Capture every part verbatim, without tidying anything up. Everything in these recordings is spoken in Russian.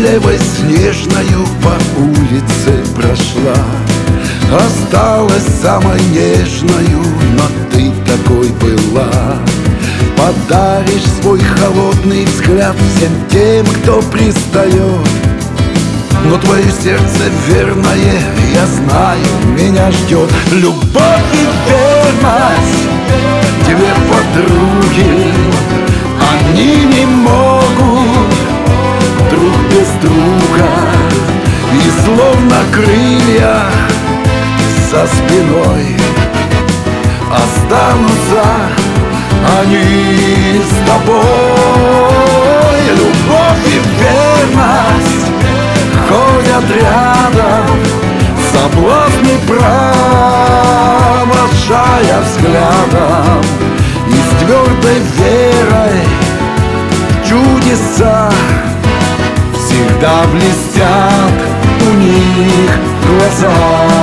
королевой снежною по улице прошла. Осталась самой нежною, но ты такой была. Подаришь свой холодный взгляд всем тем, кто пристает. Но твое сердце верное, я знаю, меня ждет. Любовь и верность тебе, подруги, они не могут друг без друга. И словно крылья за спиной останутся они с тобой. Любовь и верность ходят рядом, соблазны провожая взглядом. И с твердой верой в чудеса всегда блестят у них глаза.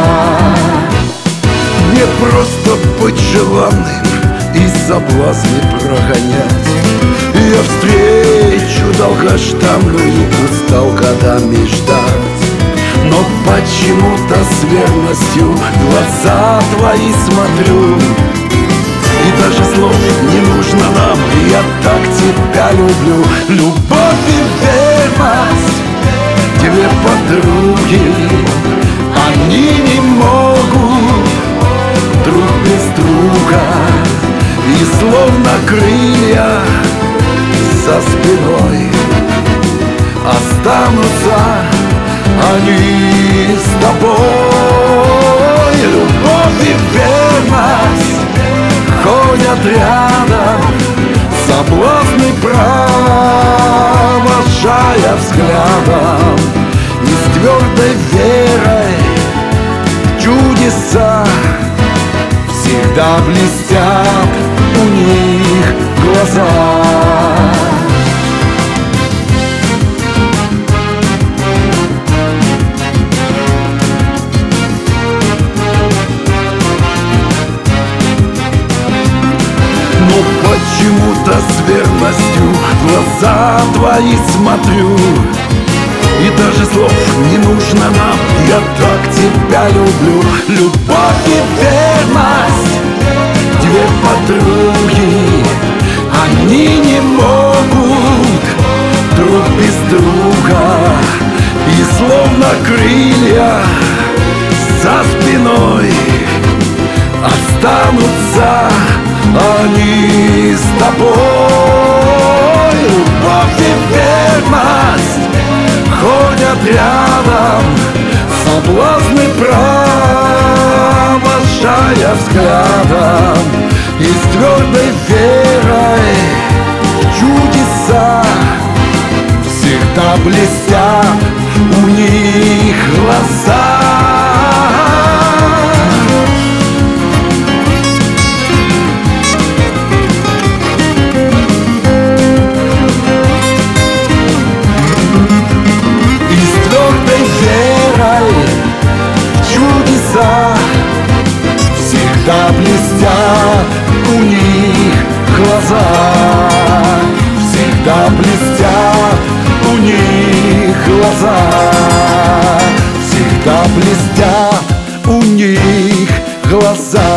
Не просто быть желанным и соблазны прогонять. Я встречу долгожданную устал годами ждать. Но почему-то с верностью в глаза твои смотрю. И даже слов не нужно нам, я так тебя люблю. Любовь и верность тебе, подруги, они не могут друг без друга. И словно крылья за спиной останутся они с тобой. Любовь и верность ходят рядом, соблазны провожая взглядом. И с твердой верой в чудеса всегда блестят у них глаза. Почему-то с верностью в глаза твои смотрю. И даже слов не нужно нам, я так тебя люблю. Любовь и верность две подруги, они не могут друг без друга. И словно крылья за спиной останутся они с тобой. Любовь и верность ходят рядом, соблазны провожая взглядом. И с твердой верой в чудеса всегда блестят у них глаза. Всегда блестят у них глаза. Всегда блестят у них глаза. Всегда блестят у них глаза.